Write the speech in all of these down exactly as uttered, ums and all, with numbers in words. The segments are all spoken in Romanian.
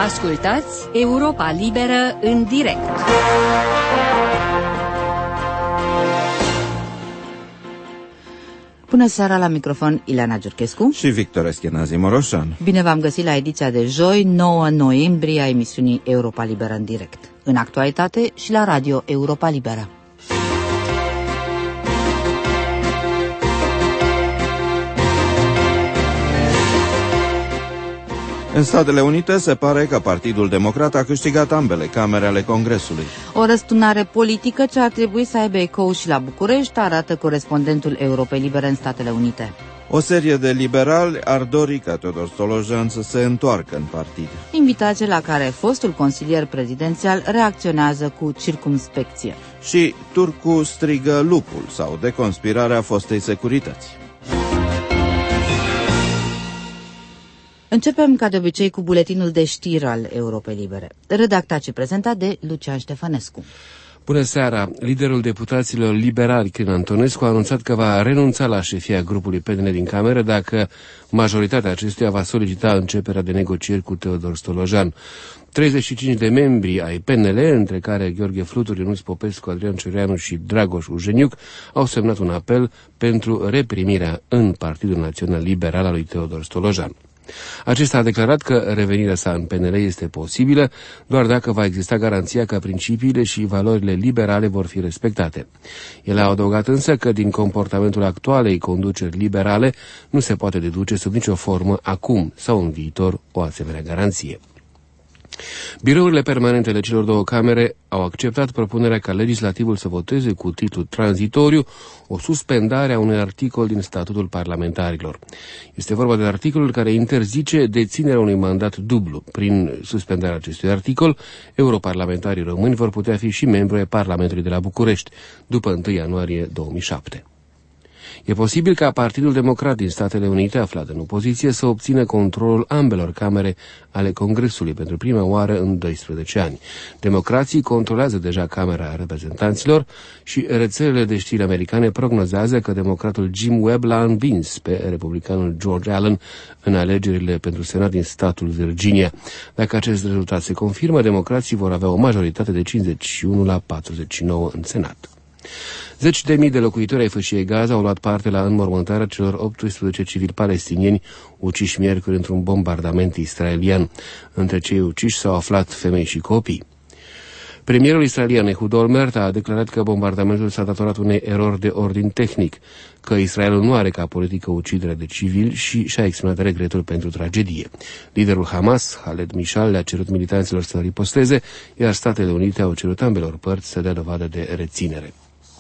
Ascultați Europa Liberă în direct. Bună seara, la microfon Ileana Giurchescu și Victor Eschenazi Moroșan. Bine v-am găsit la ediția de joi, nouă noiembrie, a emisiunii Europa Liberă în direct. În actualitate și la radio Europa Liberă. În Statele Unite se pare că Partidul Democrat a câștigat ambele camere ale Congresului. O răsturnare politică ce ar trebui să aibă ecou și la București, arată corespondentul Europei Libere în Statele Unite. O serie de liberali ar dori ca Teodor Stolojan să se întoarcă în partid. Invitație la care fostul consilier prezidențial reacționează cu circumspecție. Și Turcu strigă lupul sau deconspirarea fostei securități. Începem, ca de obicei, cu buletinul de știri al Europei Libere, redactat și prezentat de Lucian Ștefănescu. Bună seara! Liderul deputaților liberali, Crin Antonescu, a anunțat că va renunța la șefia grupului P N L din Cameră dacă majoritatea acestuia va solicita începerea de negocieri cu Teodor Stolojan. treizeci și cinci de membri ai P N L, între care Gheorghe Flutur, Ionuț Popescu, Adrian Cioreanu și Dragoș Ujeniuc, au semnat un apel pentru reprimirea în Partidul Național Liberal al lui Teodor Stolojan. Acesta a declarat că revenirea sa în P N L este posibilă doar dacă va exista garanția că principiile și valorile liberale vor fi respectate. El a adăugat însă că din comportamentul actualei conduceri liberale nu se poate deduce sub nicio formă acum sau în viitor o asemenea garanție. Birourile permanente ale celor două camere au acceptat propunerea ca legislativul să voteze cu titlu tranzitoriu o suspendare a unui articol din statutul parlamentarilor. Este vorba de articolul care interzice deținerea unui mandat dublu. Prin suspendarea acestui articol, europarlamentarii români vor putea fi și membri ai Parlamentului de la București, după întâi ianuarie două mii șapte. E posibil ca Partidul Democrat din Statele Unite, aflat în opoziție, să obțină controlul ambelor camere ale Congresului pentru prima oară în doisprezece ani. Democrații controlează deja Camera Reprezentanților și rețelele de știri americane prognozează că democratul Jim Webb l-a învins pe republicanul George Allen în alegerile pentru Senat din statul Virginia. Dacă acest rezultat se confirmă, democrații vor avea o majoritate de cincizeci și unu la patruzeci și nouă în Senat. Zeci de mii de locuitori ai fâșiei Gaza au luat parte la înmormântarea celor optsprezece civili palestinieni uciși miercuri într-un bombardament israelian. Între cei uciși s-au aflat femei și copii. Premierul israelian Ehud Olmert a declarat că bombardamentul s-a datorat unei erori de ordin tehnic, că Israelul nu are ca politică uciderea de civili și și-a exprimat regretul pentru tragedie. Liderul Hamas, Khaled Mishal, le-a cerut militanților să riposteze, iar Statele Unite au cerut ambelor părți să dea dovadă de reținere.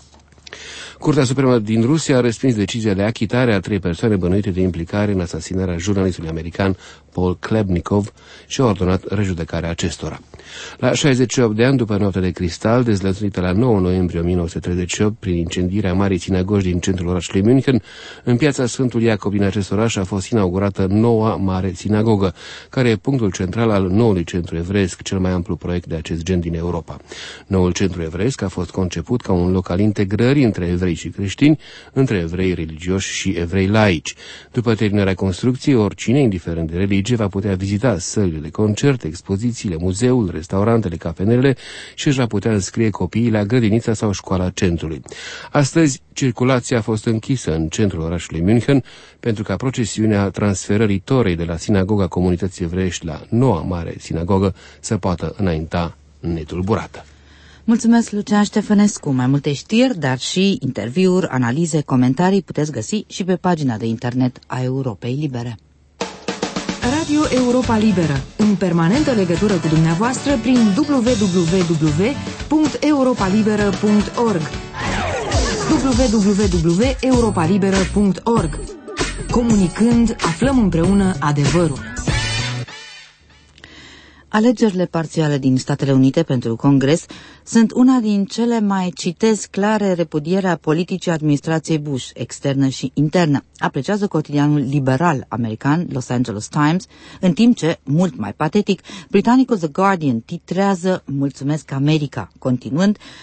Curtea Supremă din Rusia a respins decizia de achitare a trei persoane bănuite de implicare în asasinarea jurnalistului american Paul Klebnikov și a ordonat rejudecarea acestora. La șaizeci și opt de ani după noaptea de cristal, dezlățuită la nouă noiembrie o mie nouă sute treizeci și opt prin incendierea Marii Sinagogi din centrul orașului München, în piața Sfântul Iacob din acest oraș a fost inaugurată noua Mare Sinagogă, care e punctul central al noului centru evreiesc, cel mai amplu proiect de acest gen din Europa. Noul centru evreiesc a fost conceput ca un loc al integrării între evrei și creștini, între evrei religioși și evrei laici. După terminarea construcției, oricine, indiferent de religie, va putea vizita sălile de concert, expozițiile, muzeul, restaurantele, cafenele și își va putea înscrie copiii la grădinița sau școala centrului. Astăzi, circulația a fost închisă în centrul orașului München pentru ca procesiunea transferării torei de la sinagoga comunității evreiești la noua mare sinagogă să poată înainta netulburată. Mulțumesc, Lucian Ștefănescu. Mai multe știri, dar și interviuri, analize, comentarii puteți găsi și pe pagina de internet a Europei Libere. Radio Europa Liberă, în permanentă legătură cu dumneavoastră prin w w w punct europa liberă punct org w w w punct europa liberă punct org. Comunicând, aflăm împreună adevărul. Alegerile parțiale din Statele Unite pentru Congres sunt una din cele mai, citez, clare repudierea politicii administrației Bush, externă și internă, apreciază cotidianul liberal american Los Angeles Times, în timp ce, mult mai patetic, britanicul The Guardian titrează "Mulțumesc America", continuând: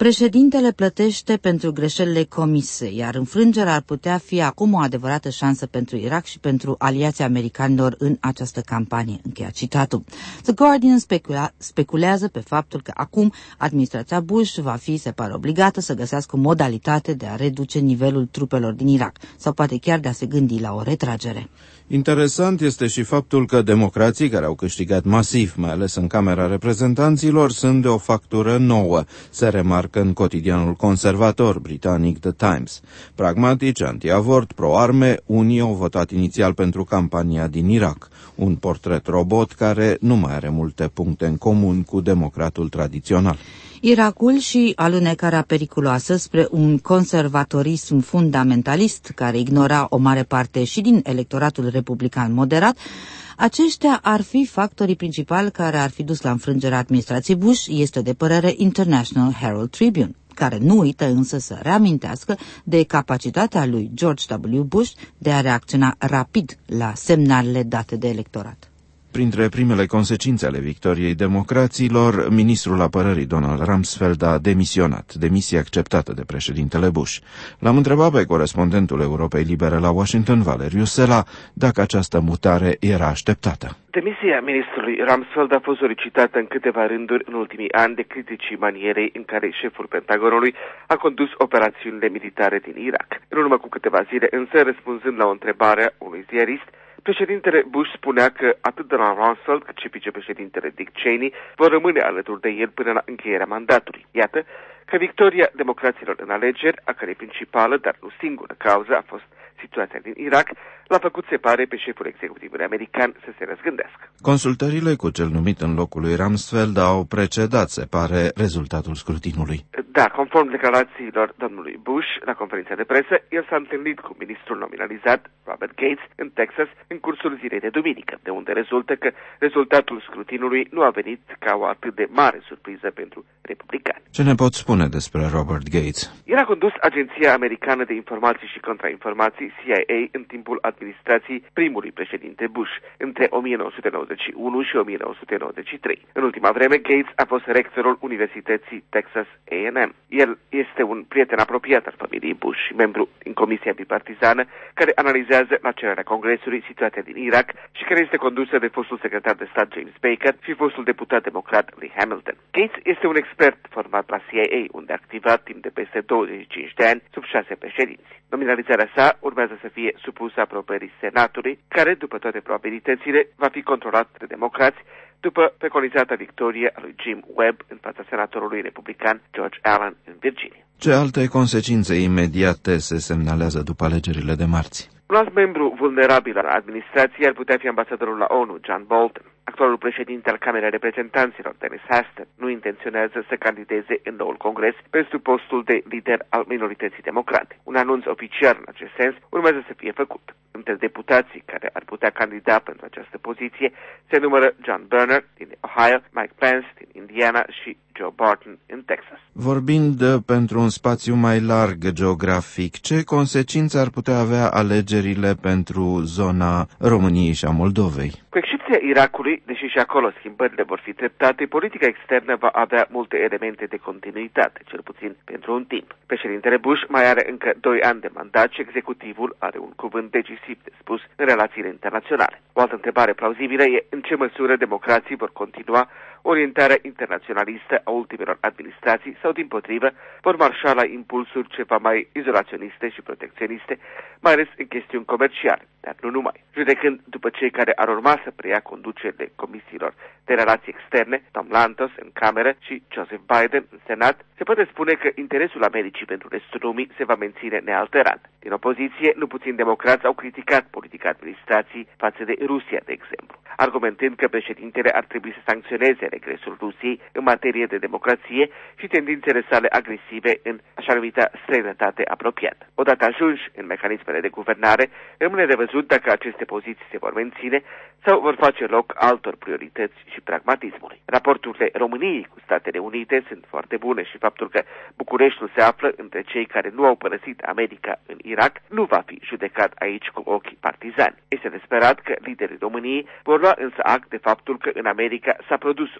Președintele plătește pentru greșelile comise, iar înfrângerea ar putea fi acum o adevărată șansă pentru Irak și pentru aliații americanilor în această campanie. Încheia citatul. The Guardian specula, speculează pe faptul că acum administrația Bush va fi, se pare, obligată să găsească o modalitate de a reduce nivelul trupelor din Irak sau poate chiar de a se gândi la o retragere. Interesant este și faptul că democrații care au câștigat masiv, mai ales în Camera Reprezentanților, sunt de o factură nouă, se remarcă în cotidianul conservator britanic The Times. Pragmatici, anti-avort, pro-arme, unii au votat inițial pentru campania din Irak, un portret robot care nu mai are multe puncte în comun cu democratul tradițional. Irakul și alunecarea periculoasă spre un conservatorism fundamentalist care ignora o mare parte și din electoratul republican moderat, aceștia ar fi factorii principali care ar fi dus la înfrângerea administrației Bush, este de părere International Herald Tribune, care nu uită însă să reamintească de capacitatea lui George W. Bush de a reacționa rapid la semnalele date de electorat. Printre primele consecințe ale victoriei democraților, ministrul apărării Donald Rumsfeld a demisionat, demisie acceptată de președintele Bush. L-am întrebat pe corespondentul Europei Libere la Washington, Valeriu Sela, dacă această mutare era așteptată. Demisia ministrului Rumsfeld a fost solicitată în câteva rânduri în ultimii ani de criticii manierei în care șeful Pentagonului a condus operațiunile militare din Irak. În urmă cu câteva zile, însă, răspunzând la o întrebare a unui ziarist, președintele Bush spunea că atât Donald Rumsfeld cât și vicepreședintele Dick Cheney vor rămâne alături de el până la încheierea mandatului. Iată că victoria democraților în alegeri, a cărei principală, dar nu singură cauză, a fost situația din Irak, l-a făcut, se pare, pe șeful executivului american să se răzgândească. Consultările cu cel numit în locul lui Rumsfeld au precedat, se pare, rezultatul scrutinului. Da, conform declarațiilor domnului Bush la conferința de presă, el s-a întâlnit cu ministrul nominalizat, Robert Gates, în Texas, în cursul zilei de duminică, de unde rezultă că rezultatul scrutinului nu a venit ca o atât de mare surpriză pentru republicani. Ce ne pot spune despre Robert Gates? El a condus Agenția Americană de Informații și Contrainformații, C I A, în timpul administrației primului președinte Bush, între o mie nouă sute nouăzeci și unu și o mie nouă sute nouăzeci și trei. În ultima vreme, Gates a fost rectorul Universității Texas A and M. El este un prieten apropiat al familiei Bush și membru în comisia bipartizană care analizează la cererea Congresului situația din Irak și care este condusă de fostul secretar de stat James Baker și fostul deputat democrat Lee Hamilton. Gates este un expert format la C I A, unde a activat timp de peste douăzeci și cinci de ani sub șase președinți. Nominalizarea sa urmează să fie supusă aprobării Senatului, care, după toate probabilitățile, va fi controlat de democrați, după preconizata victorie a lui Jim Webb în fața senatorului republican George Allen în Virginia. Ce alte consecințe imediate se semnalează după alegerile de marți? Un alt membru vulnerabil al administrației ar putea fi ambasadorul la ONU, John Bolton. Actualul președinte al Camerei Reprezentanților, Dennis Hastert, nu intenționează să candideze în noul congres pentru postul de lider al minorității democrate. Un anunț oficial în acest sens urmează să fie făcut. Între deputații care ar putea candida pentru această poziție se numără John Boehner din Ohio, Mike Pence din Indiana și Joe Barton în Texas. Vorbind pentru un spațiu mai larg geografic, ce consecințe ar putea avea alegerile pentru zona României și a Moldovei? Cu excepția Irakului, deși și acolo schimbările vor fi treptate, politica externă va avea multe elemente de continuitate, cel puțin pentru un timp. Președintele Bush mai are încă doi ani de mandat și executivul are un cuvânt decisiv de spus în relațiile internaționale. O altă întrebare plauzibilă e în ce măsură democrații vor continua orientarea internaționalistă a ultimelor administrații sau, dimpotrivă, vor marșa la impulsuri ceva mai izolaționiste și protecționiste, mai ales în chestiuni comerciale, dar nu numai. Judecând după cei care ar urma să preia conducerile comisiilor de relații externe, Tom Lantos în Cameră și Joseph Biden în Senat, se poate spune că interesul Americii pentru restul lumii se va menține nealterat. Din opoziție, nu puțini democrați au criticat politica administrației față de Rusia, de exemplu, argumentând că președintele ar trebui să sancționeze regresul Rusiei în materie de democrație și tendințele sale agresive în așa numita străinătate apropiată. Odată ajunși în mecanismele de guvernare, rămâne de văzut dacă aceste poziții se vor menține sau vor face loc altor priorități și pragmatismului. Raporturile României cu Statele Unite sunt foarte bune și faptul că Bucureștiul se află între cei care nu au părăsit America în Irak nu va fi judecat aici cu ochii partizani. Este de sperat că liderii României vor lua însă act de faptul că în America s-a produs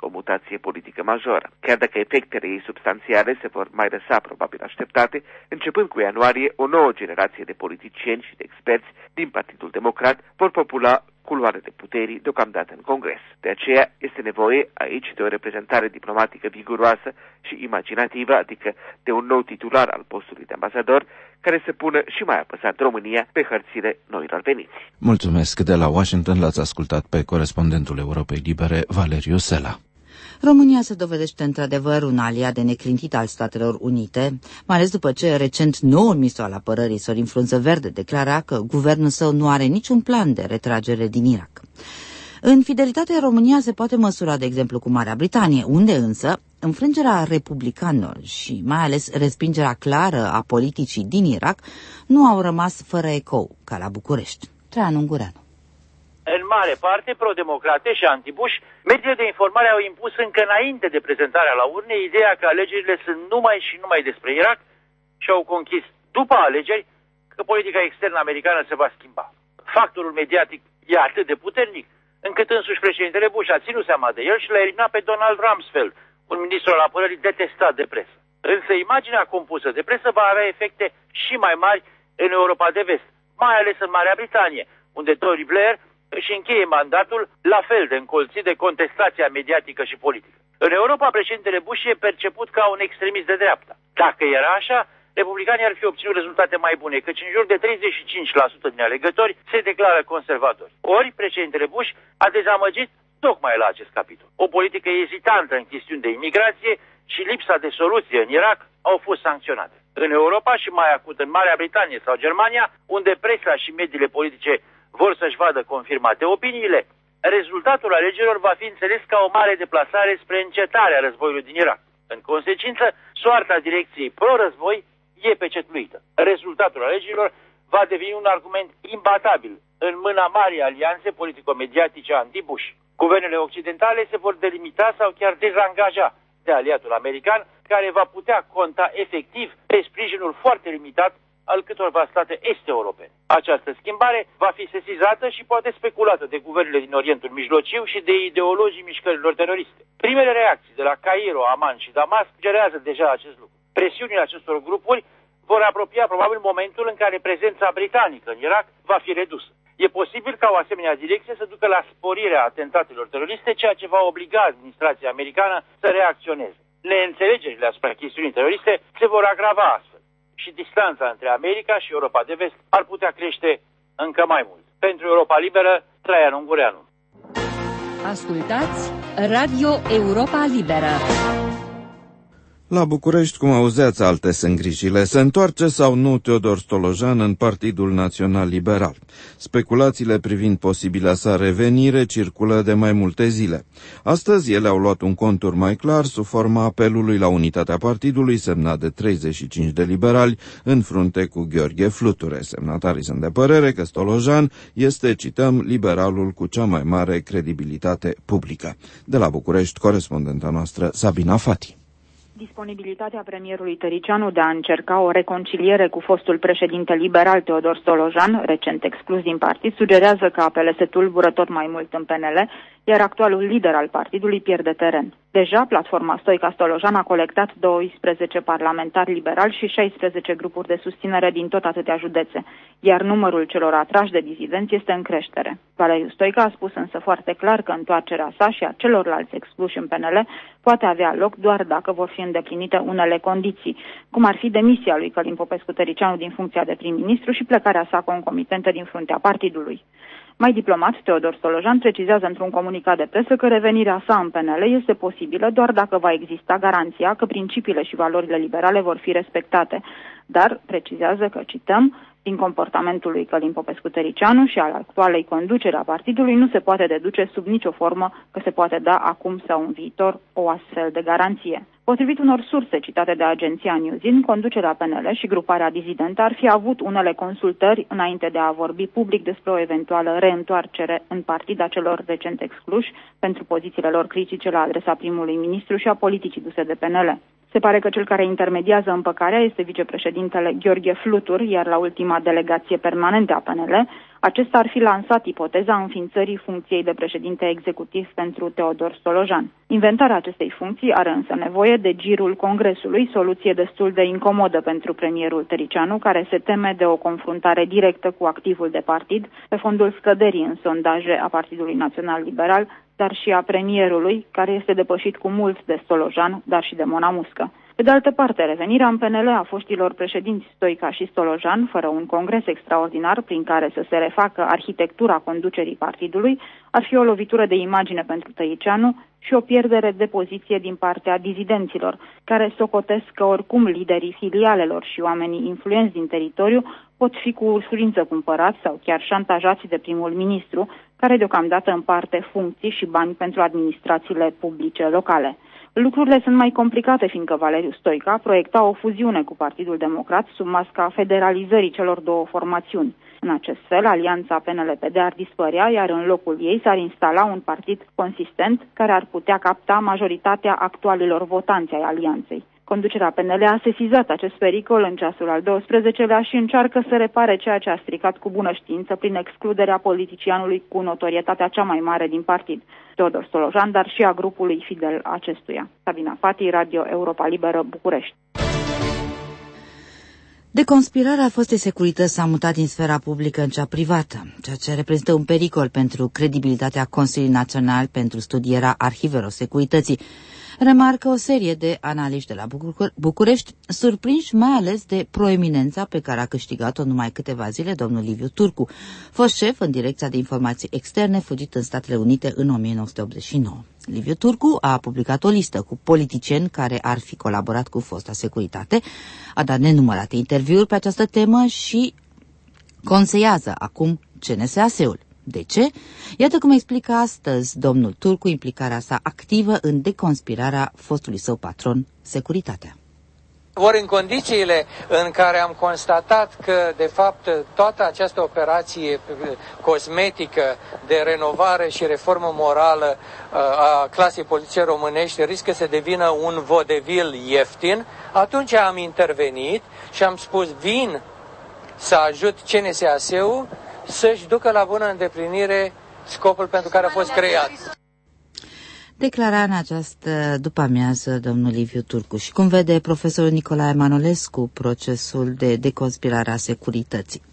o mutație politică majoră. Chiar dacă efectele ei substanțiale se vor mai lăsa probabil așteptate, începând cu ianuarie, o nouă generație de politicieni și de experți din Partidul Democrat vor popula culoarele puterii deocamdată în Congres. De aceea este nevoie aici de o reprezentare diplomatică viguroasă și imaginativă, adică de un nou titular al postului de ambasador, care să pună și mai apăsat România pe hărțile noilor veniți. Mulțumesc. De la Washington l-ați ascultat pe corespondentul Europei Libere, Valeriu Sela. România se dovedește într-adevăr un aliat de neclintit al Statelor Unite, mai ales după ce recent noul ministru al apărării, Sorin Frunză Verde, declara că guvernul său nu are niciun plan de retragere din Irak. În fidelitate, România se poate măsura, de exemplu, cu Marea Britanie, unde însă înfrângerea republicanilor și mai ales respingerea clară a politicii din Irak nu au rămas fără ecou, ca la București. Traian Ungureanu. În mare parte, pro-democrate și anti-Bush, mediile de informare au impus încă înainte de prezentarea la urne ideea că alegerile sunt numai și numai despre Irak și au conchis, după alegeri, că politica externă americană se va schimba. Factorul mediatic e atât de puternic, încât însuși președintele Bush a ținut seama de el și l-a eliminat pe Donald Rumsfeld, un ministru al apărării detestat de presă. Însă imaginea compusă de presă va avea efecte și mai mari în Europa de Vest, mai ales în Marea Britanie, unde Tony Blair își încheie mandatul la fel de încolțit de contestația mediatică și politică. În Europa, președintele Bush e perceput ca un extremist de dreapta. Dacă era așa, republicanii ar fi obținut rezultate mai bune, căci în jur de treizeci și cinci la sută din alegători se declară conservatori. Ori, președintele Bush a dezamăgit tocmai la acest capitol. O politică ezitantă în chestiuni de imigrație și lipsa de soluție în Irak au fost sancționate. În Europa și mai acut în Marea Britanie sau Germania, unde presa și mediile politice vor să-și vadă confirmate opiniile, rezultatul alegerilor va fi înțeles ca o mare deplasare spre încetarea războiului din Irak. În consecință, soarta direcției pro-război e pecetluită. Rezultatul alegerilor va deveni un argument imbatabil în mâna marii alianțe politico-mediatice anti-Bush. Guvernele occidentale se vor delimita sau chiar dezangaja de aliatul american, care va putea conta efectiv pe sprijinul foarte limitat al câtorva state est-europene. Această schimbare va fi sesizată și poate speculată de guvernele din Orientul Mijlociu și de ideologii mișcărilor teroriste. Primele reacții de la Cairo, Amman și Damasc sugerează deja acest lucru. Presiunile acestor grupuri vor apropia probabil momentul în care prezența britanică în Irak va fi redusă. E posibil ca o asemenea direcție să ducă la sporirea atentatelor teroriste, ceea ce va obliga administrația americană să reacționeze. Neînțelegerile asupra chestiunii teroriste se vor agrava astfel și distanța între America și Europa de Vest ar putea crește încă mai mult. Pentru Europa Liberă, Traian Ungureanu. Ascultați Radio Europa Liberă. La București, cum auzeați, alte sunt grijile. Se întoarce sau nu Teodor Stolojan în Partidul Național Liberal? Speculațiile privind posibila sa revenire circulă de mai multe zile. Astăzi ele au luat un contur mai clar sub forma apelului la unitatea partidului semnat de treizeci și cinci de liberali în frunte cu Gheorghe Fluture. Semnatarii sunt de părere că Stolojan este, cităm, liberalul cu cea mai mare credibilitate publică. De la București, corespondenta noastră Sabina Fati. Disponibilitatea premierului Tăricianu de a încerca o reconciliere cu fostul președinte liberal Teodor Stolojan, recent exclus din partid, sugerează că apele se tulbură tot mai mult în P N L, iar actualul lider al partidului pierde teren. Deja, platforma Stoica-Stolojan a colectat doisprezece parlamentari liberali și șaisprezece grupuri de susținere din tot atâtea județe, iar numărul celor atrași de dizidenți este în creștere. Valeriu Stoica a spus însă foarte clar că întoarcerea sa și a celorlalți excluși în P N L poate avea loc doar dacă vor fi îndeplinite unele condiții, cum ar fi demisia lui Călin Popescu-Tăricianu din funcția de prim-ministru și plecarea sa concomitentă din fruntea partidului. Mai diplomat, Teodor Stolojan precizează într-un comunicat de presă că revenirea sa în P N L este posibilă doar dacă va exista garanția că principiile și valorile liberale vor fi respectate, dar precizează că, cităm, din comportamentul lui Călin Popescu-Tăricianu și al actualei conducere a partidului nu se poate deduce sub nicio formă că se poate da acum sau în viitor o astfel de garanție. Potrivit unor surse citate de agenția Newzin, conducerea P N L și gruparea dizidentă ar fi avut unele consultări înainte de a vorbi public despre o eventuală reîntoarcere în partid a celor recent excluși pentru pozițiile lor critice la adresa primului ministru și a politicii duse de P N L. Se pare că cel care intermediază împăcarea este vicepreședintele Gheorghe Flutur, iar la ultima delegație permanentă a P N L Acesta ar fi lansat ipoteza înființării funcției de președinte executiv pentru Teodor Stolojan. Inventarea acestei funcții are însă nevoie de girul Congresului, soluție destul de incomodă pentru premierul Tăricianu, care se teme de o confruntare directă cu activul de partid, pe fondul scăderii în sondaje a Partidului Național Liberal, dar și a premierului, care este depășit cu mult de Stolojan, dar și de Mona Muscă. Pe de altă parte, revenirea în P N L a foștilor președinți Stoica și Stolojan, fără un congres extraordinar prin care să se refacă arhitectura conducerii partidului, ar fi o lovitură de imagine pentru Tăricianu și o pierdere de poziție din partea dizidenților, care socotesc că oricum liderii filialelor și oamenii influenți din teritoriu pot fi cu ușurință cumpărați sau chiar șantajați de primul ministru, care deocamdată împarte funcții și bani pentru administrațiile publice locale. Lucrurile sunt mai complicate, fiindcă Valeriu Stoica proiecta o fuziune cu Partidul Democrat sub masca federalizării celor două formațiuni. În acest fel, alianța P N L P D ar dispărea, iar în locul ei s-ar instala un partid consistent care ar putea capta majoritatea actualilor votanți ai alianței. Conducerea P N L a sesizat acest pericol în ceasul al douăsprezecelea și încearcă să repare ceea ce a stricat cu bună știință prin excluderea politicianului cu notorietatea cea mai mare din partid, Teodor Stolojan, dar și a grupului fidel acestuia. Sabina Fati, Radio Europa Liberă, București. Deconspirarea fostei securități s-a mutat din sfera publică în cea privată, ceea ce reprezintă un pericol pentru credibilitatea Consiliului Național pentru studierea arhivelor securității, remarcă o serie de analiști de la București, surprinși mai ales de proeminența pe care a câștigat-o numai câteva zile domnul Liviu Turcu, fost șef în Direcția de Informații Externe, fugit în Statele Unite în o mie nouă sute optzeci și nouă. Liviu Turcu a publicat o listă cu politicieni care ar fi colaborat cu fosta securitate, a dat nenumărate interviuri pe această temă și conseiază acum C N S A S-ul. De ce? Iată cum explică astăzi domnul Turcu implicarea sa activă în deconspirarea fostului său patron, securitatea. Ori în condițiile în care am constatat că, de fapt, toată această operație cosmetică de renovare și reformă morală a clasei poliției românești riscă să devină un vodevil ieftin, atunci am intervenit și am spus, vin să ajut C N S A S-ul să-și ducă la bună îndeplinire scopul pentru care a fost creat. Declara în această după-amiază domnul Liviu Turcu. Și cum vede profesorul Nicolae Manolescu procesul de deconspirare a securității?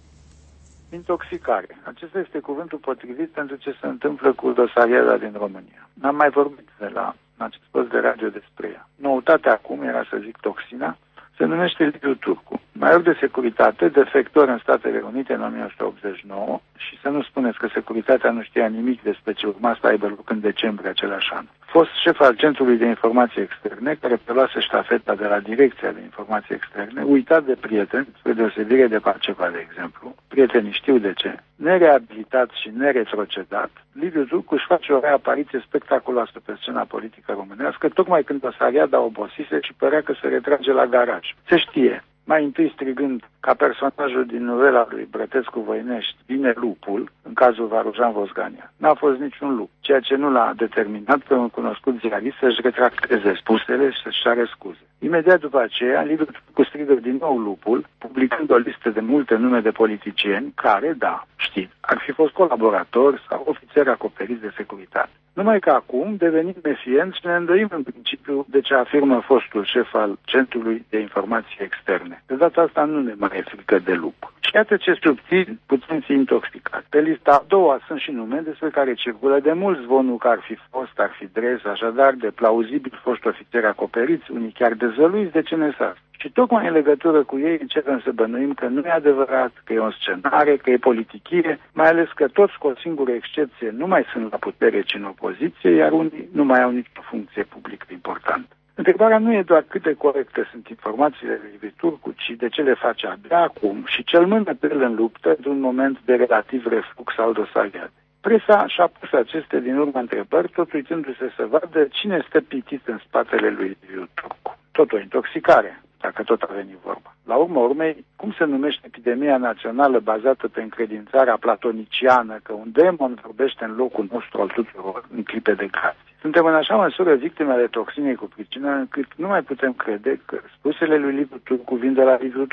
Intoxicare. Acesta este cuvântul potrivit pentru ce se întâmplă cu dosariada din România. N-am mai vorbit de la acest post de radio despre ea. Noutatea acum era să zic toxina, se numește Liviu Turcu, major de securitate, defector în Statele Unite în o mie nouă sute optzeci și nouă și să nu spuneți că securitatea nu știa nimic despre ce urma să aibă loc în decembrie același an. Fost șef al Centrului de Informații Externe, care preluase ștafeta de la Direcția de Informații Externe, uitat de prieteni, spre deosebire de Parceva, de exemplu. Prietenii știu de ce. Nereabilitat și neretrocedat, Liviu Turcu își face o reapariție spectaculoasă pe scena politică românească, tocmai când dosariada obosise și părea că se retrage la garaj. Se știe. Mai întâi strigând ca personajul din novela lui Brătescu Voinești, vine lupul, în cazul Varujan Vosgania. N-a fost niciun lup, ceea ce nu l-a determinat pe un cunoscut ziarist să-și retracteze spusele și să-și ceară scuze. Imediat după aceea, Liviu Turcu strigă din nou lupul, publicând o listă de multe nume de politicieni care, da, știți, ar fi fost colaboratori sau ofițeri acoperiți de securitate. Numai că acum devenim mefienți și ne îndoim în principiu de ce afirmă fostul șef al Centrului de Informații Externe. De data asta nu ne mai e frică de lup. Și iată ce subțiri putem fi intoxicați. Pe lista a doua sunt și nume despre care circulă de mult zvonul că ar fi fost, ar fi dres, așadar de plauzibil foști ofițeri acoperiți, unii chiar dezvăluiți de C N S A S. Și tocmai în legătură cu ei începem să bănuim că nu e adevărat, că e o scenare, că e politichie, mai ales că toți, cu o singură excepție, nu mai sunt la putere, ci în opoziție, iar unii nu mai au nicio funcție publică importantă. Întrebarea nu e doar cât de corecte sunt informațiile lui Liviu Turcu, ci de ce le face abia acum și cel mână pe el în luptă într-un moment de relativ reflux al dosariadei. Presa și-a pus aceste din urmă întrebări, tot uitându-se să vadă cine stă pitit în spatele lui Liviu Turcu. Tot o intoxicare, dacă tot a venit vorba. La urma urmei, cum se numește epidemia națională bazată pe încredințarea platoniciană că un demon vorbește în locul nostru al tuturor în clipe de grație? Suntem în așa măsură victime ale toxinei cu pricină încât nu mai putem crede că spusele lui Liviu Turcu vin de la Liviu Turcu.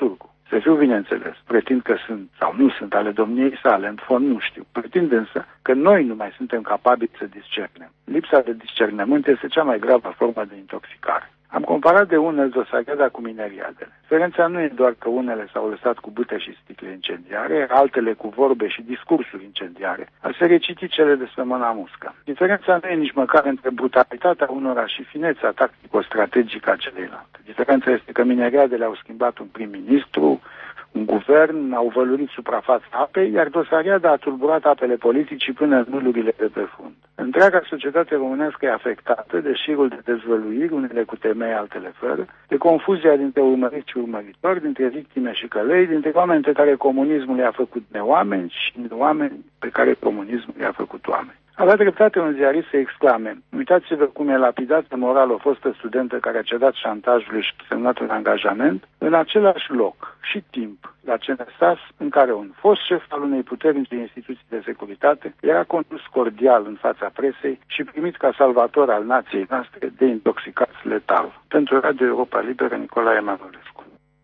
Să fiu bineînțeles, pretind că sunt sau nu sunt ale domniei sale, în fond nu știu. Pretind însă că noi nu mai suntem capabili să discernem. Lipsa de discernământ este cea mai gravă formă de intoxicare. Am comparat de unele dosariada cu mineriadele. Diferența nu e doar că unele s-au lăsat cu bute și sticle incendiare, altele cu vorbe și discursuri incendiare. Ar se reciti cele despre mâna muscă. Diferența nu e nici măcar între brutalitatea unora și finețea tactico-strategică a celeilalte. Diferența este că mineriadele au schimbat un prim-ministru, un guvern, au vălurit suprafața apei, iar dosariada a tulburat apele politicii până în nulurile de pe fund. Întreaga societate românească e afectată de șirul de dezvăluiri, unele cu temei, altele fără, de confuzia dintre urmăriți și urmăritori, dintre victime și călăi, dintre oameni pe care comunismul i-a făcut neoameni și oameni pe care comunismul i-a făcut oameni. Avea dreptate un ziarist să exclame: uitați-vă cum e lapidată moral o fostă studentă care a cedat șantajului și a semnat un angajament în același loc și timp la C N S A S, în care un fost șef al unei puternice instituții de securitate era condus cordial în fața presei și primit ca salvator al nației noastre de intoxicați letal. Pentru Radio Europa Liberă, Nicolae Manolescu.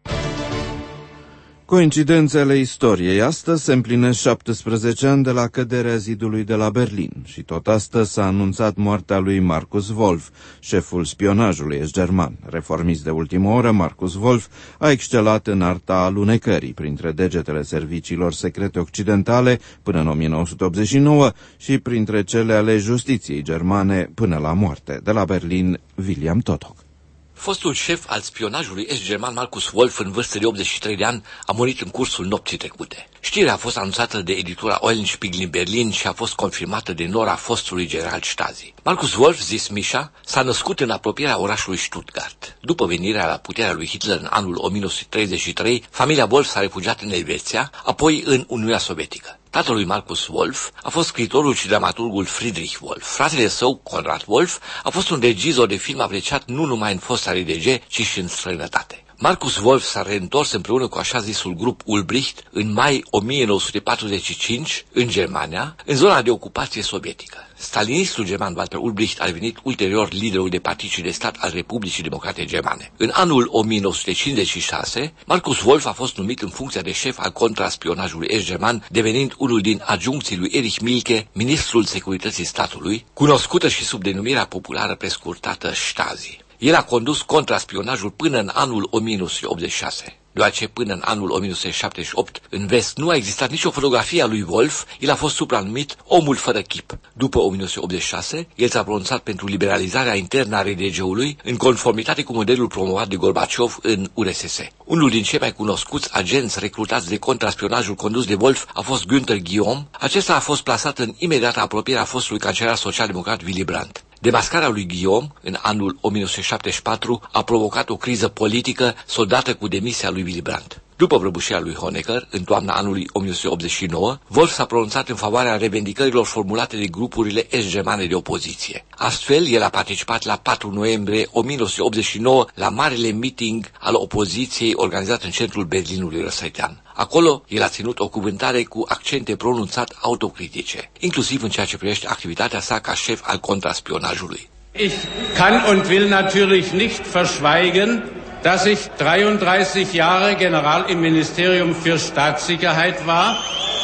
Coincidențele istoriei. Astăzi se împlinesc șaptesprezece ani de la căderea zidului de la Berlin și tot astăzi s-a anunțat moartea lui Markus Wolf, șeful spionajului est-german. Reformist de ultimă oră, Markus Wolf a excelat în arta alunecării printre degetele serviciilor secrete occidentale până în o mie nouă sute optzeci și nouă și printre cele ale justiției germane până la moarte. De la Berlin, William Totok. Fostul șef al spionajului est-german Markus Wolf, în vârstă de optzeci și trei de ani, a murit în cursul nopții trecute. Știrea a fost anunțată de editura Eulenspiegel din Berlin și a fost confirmată de nora fostului general Stasi. Markus Wolf, zis Misha, s-a născut în apropierea orașului Stuttgart. După venirea la puterea lui Hitler în anul o mie nouă sute treizeci și trei, familia Wolf s-a refugiat în Elveția, apoi în Uniunea Sovietică. Tatăl lui Markus Wolf a fost scriitorul și dramaturgul Friedrich Wolf. Fratele său, Konrad Wolf, a fost un regizor de film apreciat nu numai în fosta R D G, ci și în străinătate. Markus Wolf s-a reîntors împreună cu așa zisul grup Ulbricht în mai o mie nouă sute patruzeci și cinci în Germania, în zona de ocupație sovietică. Stalinistul german Walter Ulbricht a devenit ulterior liderul de partid și de stat al Republicii Democrate Germane. În anul o mie nouă sute cincizeci și șase, Markus Wolf a fost numit în funcția de șef al contraspionajului est-german, devenind unul din adjuncții lui Erich Mielke, ministrul securității statului, cunoscută și sub denumirea populară prescurtată Stasi. El a condus contraspionajul până în anul o mie nouă sute optzeci și șase. Deoarece până în anul o mie nouă sute șaptezeci și opt, în vest, nu a existat nicio fotografie a lui Wolf, el a fost supranumit omul fără chip. După o mie nouă sute optzeci și șase, el s-a pronunțat pentru liberalizarea internă a R D G-ului, în conformitate cu modelul promovat de Gorbaciov în U R S S. Unul din cei mai cunoscuți agenți recrutați de contraspionajul condus de Wolf a fost Günther Guillaume. Acesta a fost plasat în imediată apropiere a fostului cancelar social-democrat Willy Brandt. Demascarea lui Guillaume în anul o mie nouă sute șaptezeci și patru a provocat o criză politică soldată cu demisia lui Willy Brandt. După prăbușirea lui Honecker, în toamna anului o mie nouă sute optzeci și nouă, Wolf s-a pronunțat în favoarea revendicărilor formulate de grupurile est-germane de opoziție. Astfel, el a participat la patru noiembrie o mie nouă sute optzeci și nouă la marele meeting al opoziției organizat în centrul Berlinului răsăretean. Acolo, el a ținut o cuvântare cu accente pronunțat autocritice, inclusiv în ceea ce privește activitatea sa ca șef al contraspionajului. Ich kann und will natürlich nicht verschweigen, dass ich dreiunddreißig Jahre General im Ministerium für Staatssicherheit war.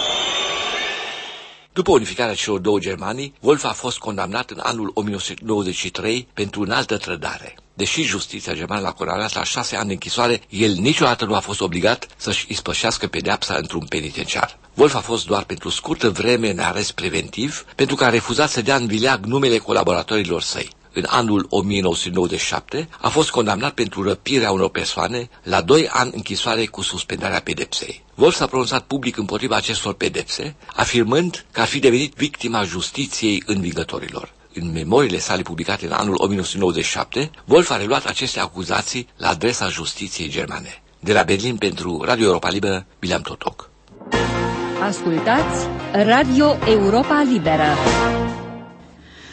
După unificarea celor două Germanii, Wolf a fost condamnat în anul o mie nouă sute nouăzeci și trei pentru înaltă trădare. Deși justiția germană l-a condamnat la șase ani de închisoare, el niciodată nu a fost obligat să-și ispășească pedeapsa într-un penitenciar. Wolf a fost doar pentru scurtă vreme în arest preventiv, pentru că a refuzat să dea în vileag numele colaboratorilor săi. În anul o mie nouă sute nouăzeci și șapte a fost condamnat pentru răpirea unor persoane la doi ani închisoare cu suspendarea pedepsei. Wolf s-a pronunțat public împotriva acestor pedepse, afirmând că ar fi devenit victima justiției învingătorilor. În memoriile sale publicate în anul o mie nouă sute nouăzeci și șapte, Wolf a reluat aceste acuzații la adresa justiției germane. De la Berlin pentru Radio Europa Liberă, William Totok. Ascultați Radio Europa Liberă.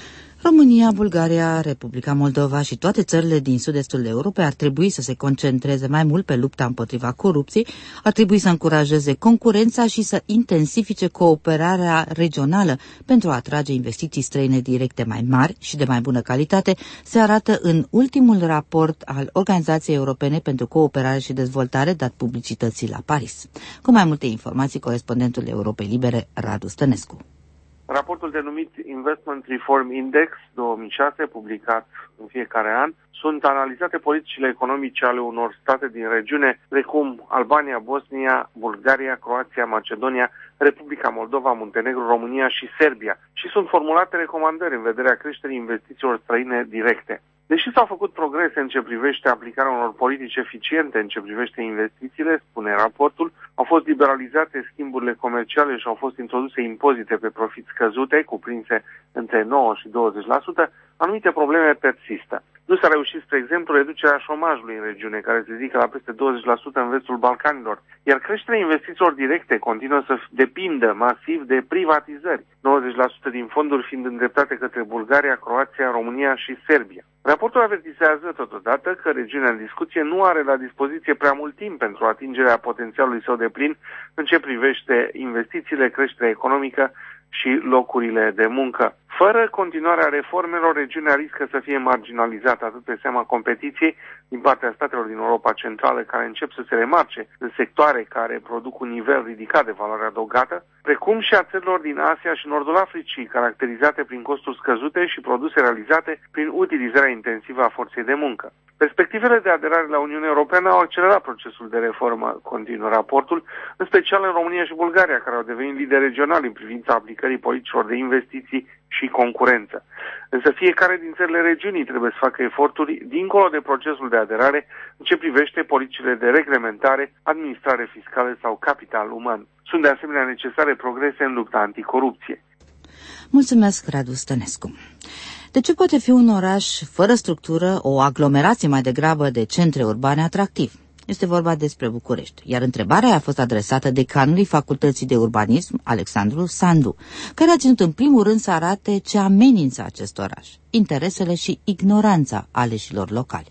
România, Bulgaria, Republica Moldova și toate țările din sud-estul Europei ar trebui să se concentreze mai mult pe lupta împotriva corupției, ar trebui să încurajeze concurența și să intensifice cooperarea regională pentru a atrage investiții străine directe mai mari și de mai bună calitate, se arată în ultimul raport al Organizației Europene pentru Cooperare și Dezvoltare dat publicității la Paris. Cu mai multe informații, corespondentul Europei Libere, Radu Stănescu. Raportul denumit Investment Reform Index două mii șase, publicat în fiecare an, sunt analizate politicile economice ale unor state din regiune, precum Albania, Bosnia, Bulgaria, Croația, Macedonia, Republica Moldova, Muntenegru, România și Serbia și sunt formulate recomandări în vederea creșterii investițiilor străine directe. Deși s-au făcut progrese în ce privește aplicarea unor politici eficiente în ce privește investițiile, spune raportul, au fost liberalizate schimburile comerciale și au fost introduse impozite pe profit scăzute, cuprinse între nouă și douăzeci la sută, anumite probleme persistă. Nu s-a reușit, spre exemplu, reducerea șomajului în regiune, care se ridică la peste douăzeci la sută în vestul Balcanilor, iar creșterea investițiilor directe continuă să depindă masiv de privatizări, nouăzeci la sută din fonduri fiind îndreptate către Bulgaria, Croația, România și Serbia. Raportul avertizează totodată că regiunea în discuție nu are la dispoziție prea mult timp pentru atingerea potențialului său deplin în ce privește investițiile, creșterea economică și locurile de muncă. Fără continuarea reformelor, regiunea riscă să fie marginalizată atât pe seama competiției din partea statelor din Europa Centrală, care încep să se remarce în sectoare care produc un nivel ridicat de valoare adăugată, precum și a țărilor din Asia și Nordul Africii, caracterizate prin costuri scăzute și produse realizate prin utilizarea intensivă a forței de muncă. Perspectivele de aderare la Uniunea Europeană au accelerat procesul de reformă, continuă raportul, în special în România și Bulgaria, care au devenit lideri regionali în privința aplicării politicilor de investiții și concurență. Însă fiecare din țările regiunii trebuie să facă eforturi dincolo de procesul de aderare în ce privește politicile de reglementare, administrare fiscală sau capital uman. Sunt de asemenea necesare progrese în lupta anticorupție. Mulțumesc, Radu Stănescu. De ce poate fi un oraș fără structură, o aglomerație mai degrabă de centre urbane atractiv? Este vorba despre București, iar întrebarea a fost adresată decanului Facultății de Urbanism, Alexandru Sandu, care a ținut în primul rând să arate ce amenință acest oraș, interesele și ignoranța aleșilor locali.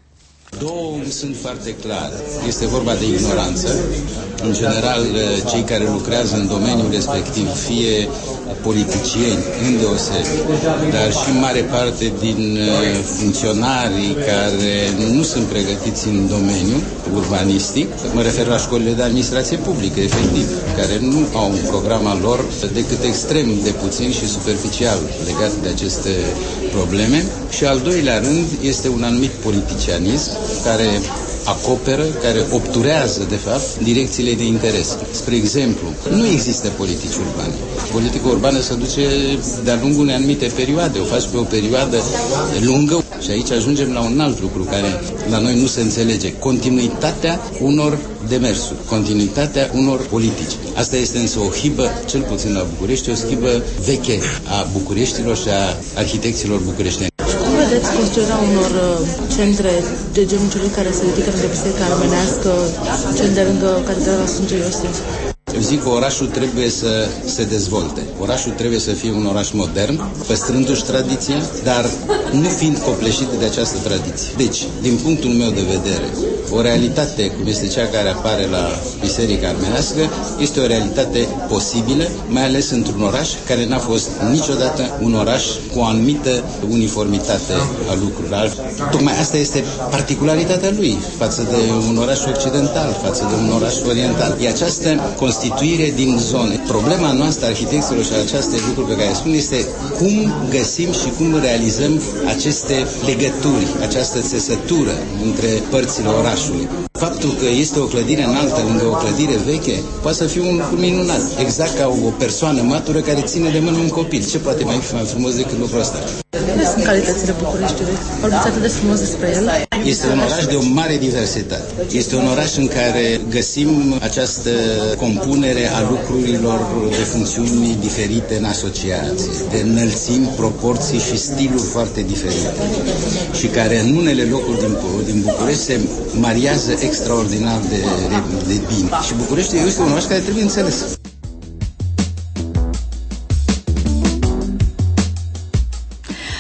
Două sunt foarte clare. Este vorba de ignoranță. În general, cei care lucrează în domeniul respectiv, fie politicieni, îndeosebi, dar și mare parte din funcționarii care nu sunt pregătiți în domeniul urbanistic, mă refer la școlile de administrație publică, efectiv, care nu au un program al lor decât extrem de puțin și superficial legat de aceste probleme. Și al doilea rând este un anumit politicianism care acoperă, care obturează, de fapt, direcțiile de interes. Spre exemplu, nu există politici urbane. Politica urbană se duce de-a lungul unei anumite perioade, o faci pe o perioadă lungă și aici ajungem la un alt lucru care la noi nu se înțelege. Continuitatea unor demersuri, continuitatea unor politici. Asta este însă o hibă, cel puțin la București, o schibă veche a bucureștilor și a arhitecților bucureșteni. Cum vedeți construirea unor centre de genul celui care se ridică lângă Biserica Armenească, cel de lângă Catedrala Sfântului Iosif? Eu zic că orașul trebuie să se dezvolte. Orașul trebuie să fie un oraș modern, păstrându-și tradiția, dar nu fiind copleșit de această tradiție. Deci, din punctul meu de vedere, o realitate cum este cea care apare la Biserica Armenească este o realitate posibilă, mai ales într-un oraș care n-a fost niciodată un oraș cu o anumită uniformitate a lucrurilor. Tocmai asta este particularitatea lui față de un oraș occidental, față de un oraș oriental. E această constituire din zone. Problema noastră, arhitecților, și aceste lucruri pe care spun, este cum găsim și cum realizăm aceste legături, această țesătură între părțile orașului. Faptul că este o clădire înaltă lângă o clădire veche poate să fie un lucru minunat. Exact ca o persoană matură care ține de mână un copil. Ce poate mai fi mai frumos decât lucrul ăsta? Care sunt calitățile Bucureștiului? Vorbiți atât de frumos despre el. Este un oraș de o mare diversitate. Este un oraș în care găsim această compunere a lucrurilor de funcțiuni diferite în asociație, de înălțimi, proporții și stiluri foarte diferite și care în unele locuri din, din București se mariază extraordinar de, de, de bine. Și Bucureștiul este un oraș care trebuie înțeles.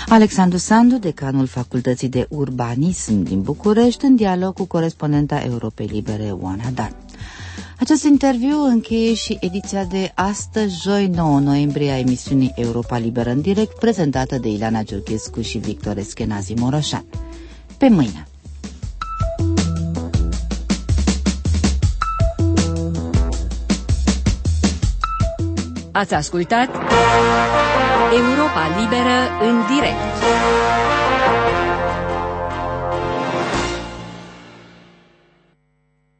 Alexandru Sandu, decanul Facultății de Urbanism din București, în dialog cu corespondenta Europei Libere, Oana Dan. Acest interviu încheie și ediția de astăzi, joi, nouă noiembrie, a emisiunii Europa Liberă în direct, prezentată de Ileana Giurchescu și Victor Eschenazi Moroșan. Pe mâine! Ați ascultat Europa Liberă în direct.